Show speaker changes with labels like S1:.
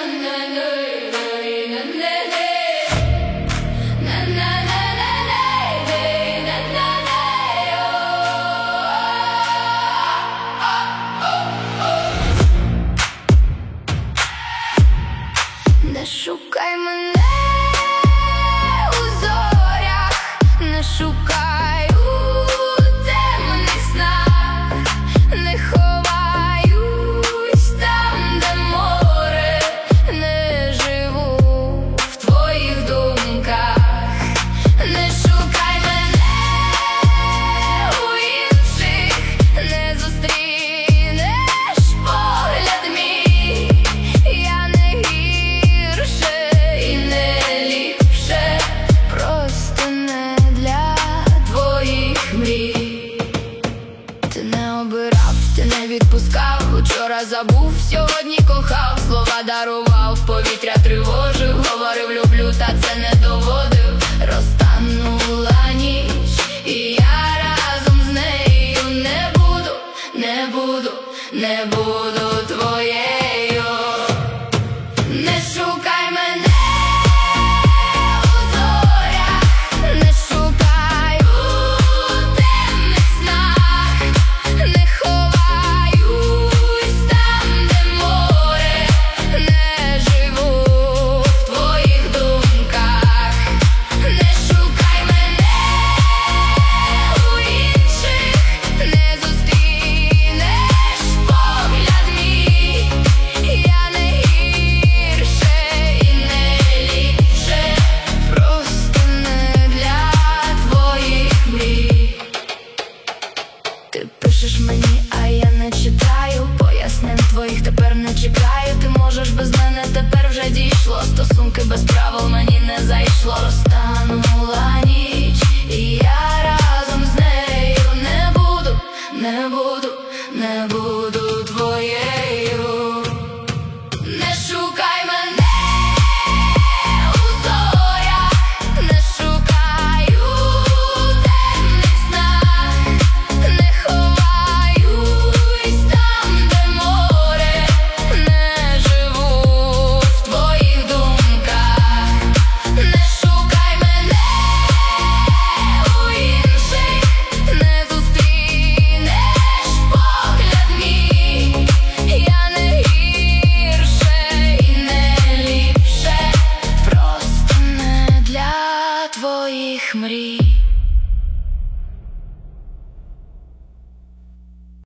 S1: Не шукай мене у зорях, не шукай у темних снах, не ховаюсь там, де море, не живу в твоїх думках. Не шукай мене у інших, не зустрінеш погляд мій. Я не гірше і не ліпше, просто не для твоїх мрій. Ти не обирав, ти не відпускав, учора забув, сьогодні кохав, слова дарував, повітря тривожив, говорив люблю, та це не доводив. Розтанула ніч, і я разом з нею не буду, не буду, не буду твоєю. Не шукай мене у зорях, не шукай у темних снах, не ховаюсь там, де море, не живу в твоїх думках. Не шукай мене у інших, не зустрінеш погляд мій. Я не гірше і не ліпше, просто не для твоїх мрій. Ти пишеш мені, а я не читаю, пояснень твоїх тепер не чекаю. Ти можеш без мене, тепер вже дійшло, стосунки без правил мені не зайшло. Розтанула ніч, і я разом з нею не буду, не буду, не буду.